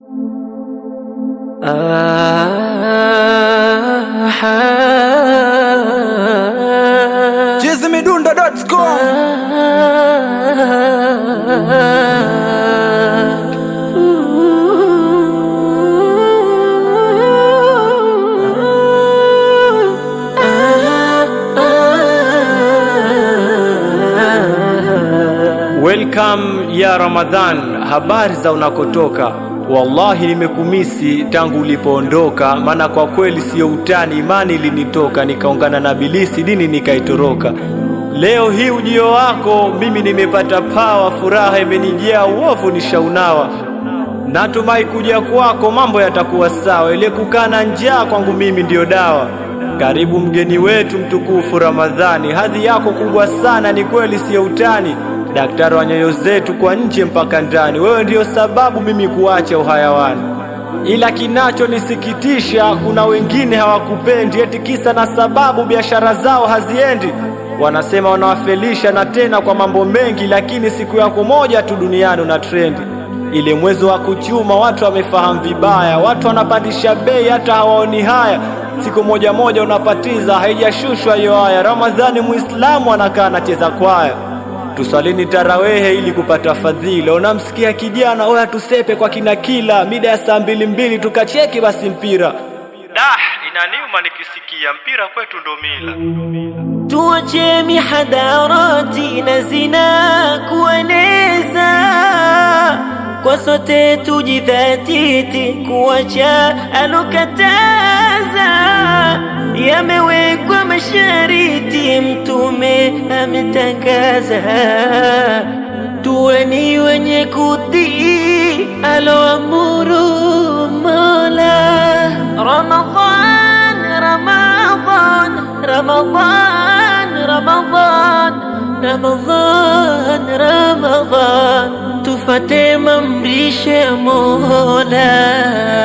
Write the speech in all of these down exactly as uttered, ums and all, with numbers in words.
chizzy midundo dot com. Welcome ya Ramadhan, habari za unakotoka. Wallahi nimekumisi tangu ulipoondoka, maana kwa kweli sio utani, imani ilinitoka, nikaungana na bilisi, dini nikaitoroka. Leo hii ujio wako mimi nimepata power, furaha imenijia, uovu nishaunawa. Natumai kuja kwako mambo yatakuwa sawa, ile kukana njaa kwangu mimi ndio dawa. Karibu mgeni wetu mtukufu Ramadhani, hadhi yako kubwa sana, ni kweli sio utani. Daktari wa nyoyo zetu kwa nje mpaka ndani, wewe ndio sababu mimi kuacha uhayawani. Ila kinacho nisikitisha, kuna wengine hawakupendi, eti kisa na sababu biashara zao haziendi. Wanasema wanawafelisha na tena kwa mambo mengi, lakini siku yako moja tu duniani una trendi. Ile mwezi wa kuchuma watu wamefahamu vibaya, watu wanapandisha bei hata hawaoni haya. Siku moja moja unapatiza, haijashushwa hiyo haya. Ramadhani Muislamu anakaa anacheza kwaya. Tusalini tarawehe ili kupata fadhila. Unamsikia kijana, oya tusepe kwa kina kila mida ya saa mbili mbili tukacheki basi mpira. Dah, inaniuma nikisikia mpira kwetu ndo mila. Tuache mihadarati na zina kueneza, kwa sote tujidhatiti kuacha alokataza. Yamewekwa mashariti mtume ametangaza, tuwe ni wenye kutii aloamuru Mola. Ramadhan, Ramadhan, Ramadhan, Ramadhan, Ramadhan, Ramadhan, tufate mamrisho ya Mola.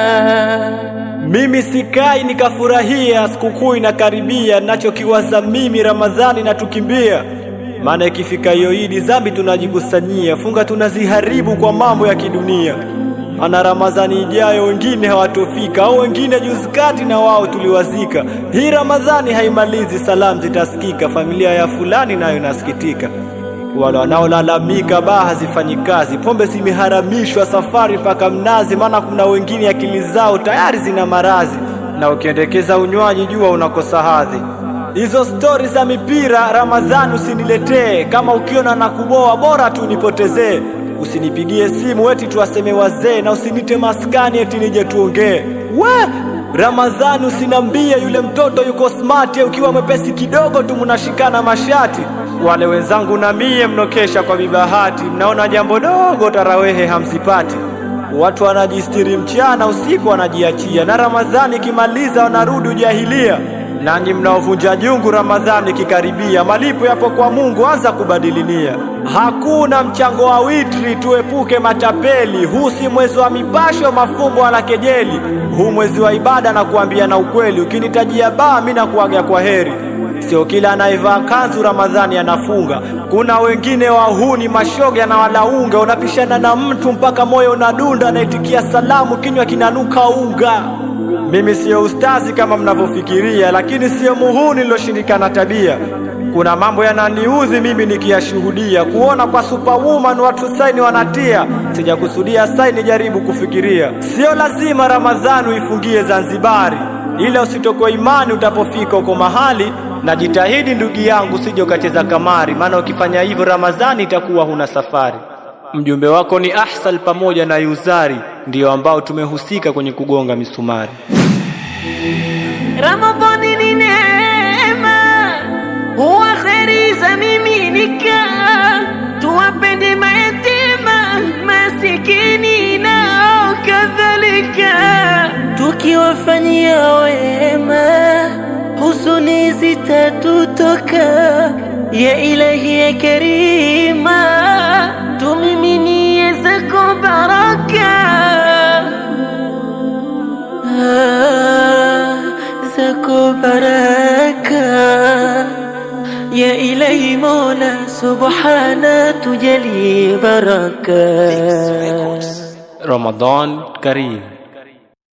Mimi sikai nikafurahia, sikukuu inakaribia, nachokiwaza mimi Ramadhani na tukimbia. Maana ikifika hiyo Idi dhambi tunajikusanyia, funga tunaziharibu kwa mambo ya kidunia. Ana Ramadhani ijayo wengine hawatofika, au wengine juzi kati na wao tuliwazika. Hii Ramadhani haimalizi, salamu zitasikika, familia ya fulani nayo nasikitika. Wale wanaolalamika baa hazifanyi kazi, pombe zimeharamishwa, safari paka mnazi, maana kuna wengine akili zao tayari zina marazi. Na ukiendekeza unywaji jua unakosa hadhi. Hizo stories za mipira Ramadhani usiniletee, kama ukiona na kuboa bora tu nipotezee. Usinipigie simu eti tuwaseme wazee, na usinite maskani eti nije tuongee. We Ramadhani usinambie yule mtoto yuko smart, ukiwa mwepesi kidogo tu mnashikana mashati. Wale wenzangu na mie mnokesha kwa bibahati, mnaona jambo dogo tarawehe hamsipati. Watu wanajistiri mchana, usiku wanajiachia, na Ramadhani kimaliza wanarudi ujahilia. Nanyi mnaovunja jungu Ramadhani kikaribia, malipo yapo kwa Mungu, anza kubadilinia. Hakuna mchango wa witri, tuepuke matapeli. Huu si mwezi wa mipasho, mafumbo wala kejeli. Huu mwezi wa ibada na kuambia na ukweli, ukinitajia baa mimi nakuaga kwa heri. Sio kila anaivaa kanzu Ramadhani anafunga. Kuna wengine wahuni mashoga na walaunga, unapishana na mtu mpaka moyo unadunda, naitikia salamu kinywa kinanuka unga. Mimi sio ustazi kama mnavyofikiria, lakini sio muhuni niloshindikana tabia. Kuna mambo yananiuzi mimi nikiyashuhudia, kuona kwa superwoman watu saini wanatia. Sijakusudia saini, jaribu kufikiria. Sio lazima Ramadhani uifungie Zanzibari, ila usitoko imani utapofika uko mahali. Na jitahidi ndugu yangu usije ukacheza kamari, maana ukifanya hivyo Ramadhani itakuwa huna safari. Mjumbe wako ni Ahsal pamoja na Yuzari, ndio ambao tumehusika kwenye kugonga misumari. Ramadhani ni neema, huwa kheri za miminika. Tuwapende mayatima, masikini nao kadhalika. Tukiwafanyia wema, huzuni zitatutoka. Ya Ilahi ya Karima, tumiminie zako baraka. Ah, zako baraka. Ya Ilahi Mola Subhana, tujalie baraka. Ramadan Karim.